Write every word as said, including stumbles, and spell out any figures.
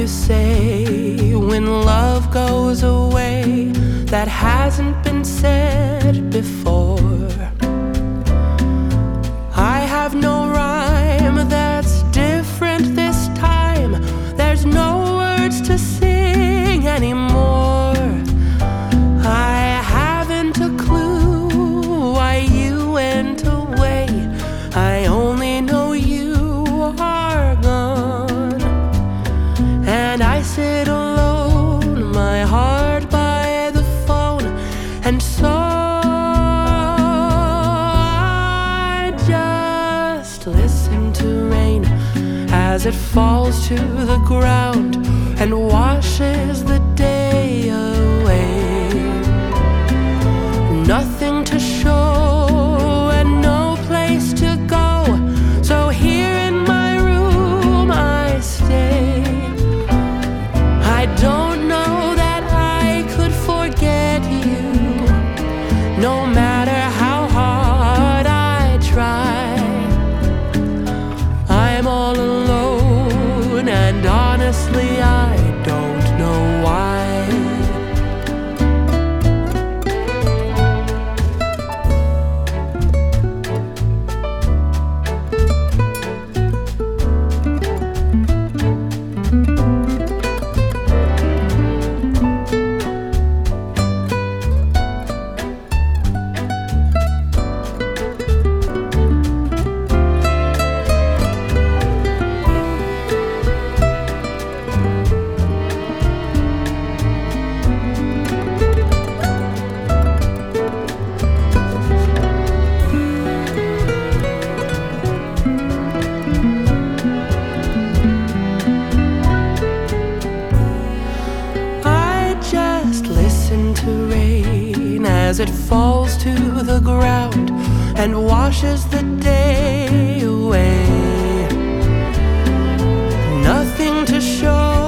say when love goes away that hasn't been said before. I have no rhyme that's different this time. There's no words to sing anymore. I haven't a clue why you went away. I only know you are gone. And I sit alone, my heart by the phone. And so I just listen to rain as it falls to the ground and washes the day away. Nothing to show and no place to go, so here in my room I stay. I don't know that I could forget you, no matter how hard I try. I'm all alone, and honestly I don't know why. To rain as it falls to the ground and washes the day away. Nothing to show